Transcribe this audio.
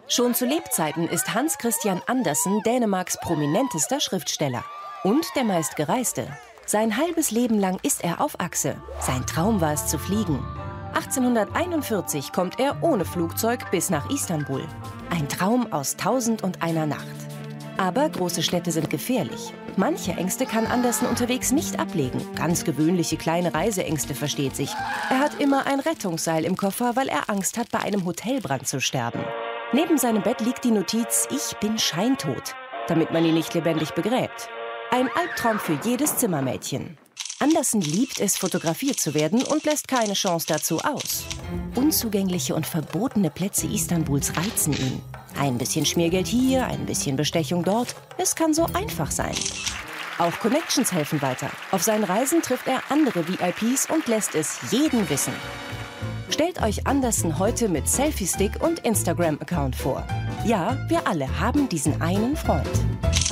Schon zu Lebzeiten ist Hans Christian Andersen Dänemarks prominentester Schriftsteller und der meistgereiste. Sein halbes Leben lang ist er auf Achse. Sein Traum war es zu fliegen. 1841 kommt er ohne Flugzeug bis nach Istanbul. Ein Traum aus 1001 Nacht. Aber große Städte sind gefährlich. Manche Ängste kann Andersen unterwegs nicht ablegen. Ganz gewöhnliche kleine Reiseängste, versteht sich. Er hat immer ein Rettungsseil im Koffer, weil er Angst hat, bei einem Hotelbrand zu sterben. Neben seinem Bett liegt die Notiz „Ich bin scheintot", damit man ihn nicht lebendig begräbt. Ein Albtraum für jedes Zimmermädchen. Andersen liebt es, fotografiert zu werden und lässt keine Chance dazu aus. Unzugängliche und verbotene Plätze Istanbuls reizen ihn. Ein bisschen Schmiergeld hier, ein bisschen Bestechung dort. Es kann so einfach sein. Auch Connections helfen weiter. Auf seinen Reisen trifft er andere VIPs und lässt es jeden wissen. Stellt euch Andersen heute mit Selfie-Stick und Instagram-Account vor. Ja, wir alle haben diesen einen Freund.